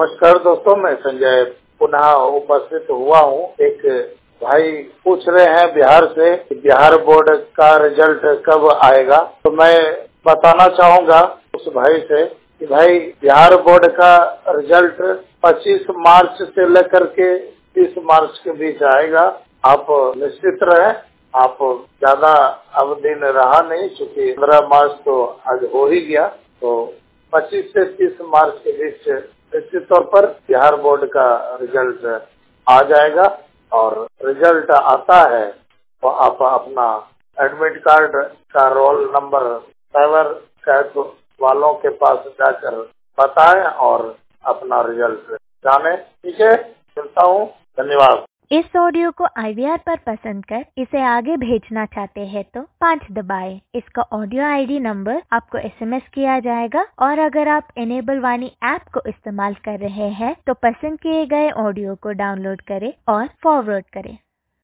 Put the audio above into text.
नमस्कार दोस्तों, मैं संजय पुनः उपस्थित हुआ हूँ। एक भाई पूछ रहे हैं बिहार से कि बिहार बोर्ड का रिजल्ट कब आएगा। तो मैं बताना चाहूँगा उस भाई से कि भाई बिहार बोर्ड का रिजल्ट 25 मार्च से लेकर के 30 मार्च के बीच आएगा। आप निश्चित रहें। आप ज्यादा अब दिन रहा नहीं, चूँकि 15 मार्च तो आज हो ही गया। तो 25 से 30 मार्च के बीच निश्चित तौर पर बिहार बोर्ड का रिजल्ट आ जाएगा। और रिजल्ट आता है तो आप अपना एडमिट कार्ड का रोल नंबर साइबर कैफ वालों के पास जाकर बताएं और अपना रिजल्ट जाने। ठीक है, सुनता हूँ। धन्यवाद। इस ऑडियो को IVR पर पसंद कर इसे आगे भेजना चाहते हैं तो 5 दबाएं। इसका ऑडियो ID नंबर आपको SMS किया जाएगा। और अगर आप इनेबल वाणी ऐप को इस्तेमाल कर रहे हैं तो पसंद किए गए ऑडियो को डाउनलोड करें और फॉरवर्ड करें।